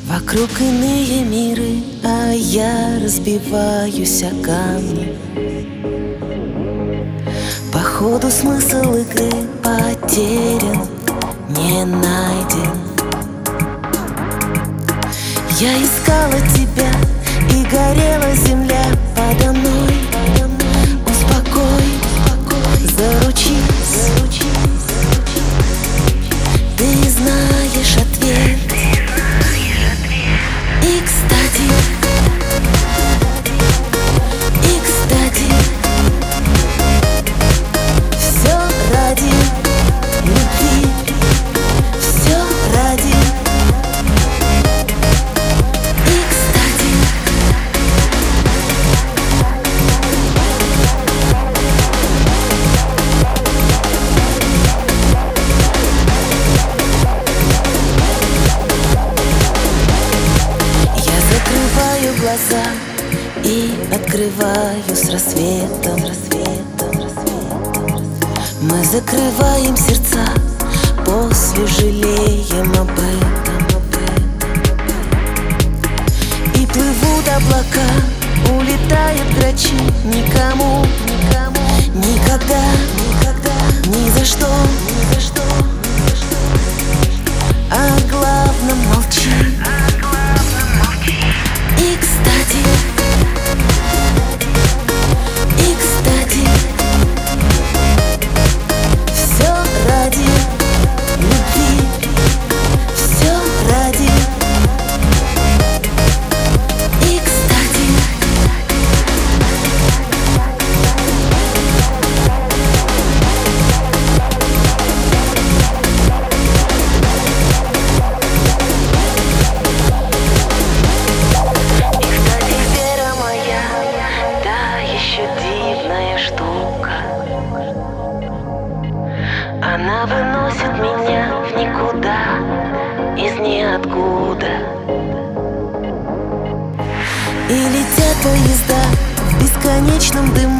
Вокруг иные миры, а я разбиваюсь о камни. Походу смысл игры потерян, не найден. Я искала тебя, и горела земля подо мной. Успокой, заручись, ты знаешь ответ. И кстати, все ради любви, все ради. И кстати, я закрываю глаза и открываю с рассветом. Мы закрываем сердца, после жалеем об этом. И плывут облака, улетают грачи. Никому, никогда, ни за что. О главном молчи. И кстати, все ради любви, все ради. И кстати, вера моя, да еще дивная штука. Она выносит меня в никуда, из ниоткуда. И летят поезда в бесконечном дыму.